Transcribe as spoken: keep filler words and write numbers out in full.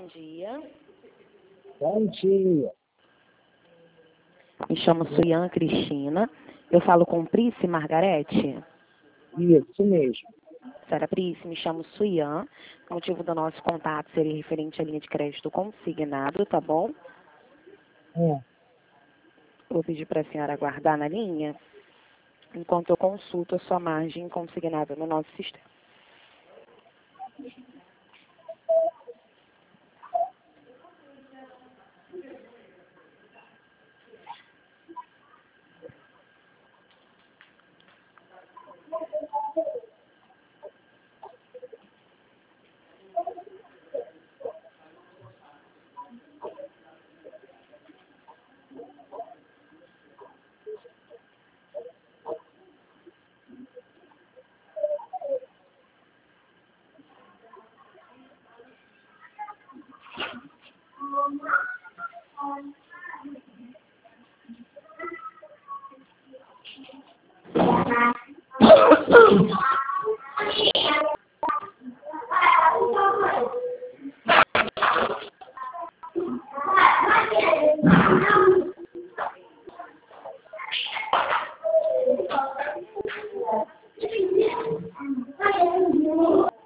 bom dia. Bom dia. Me chamo Suian Cristina. Eu falo com Price Margarete? Isso mesmo. Senhora Price, me chamo Suian. O motivo do nosso contato seria referente à linha de crédito consignado, tá bom? É. Vou pedir para a senhora aguardar na linha enquanto eu consulto a sua margem consignada no nosso sistema.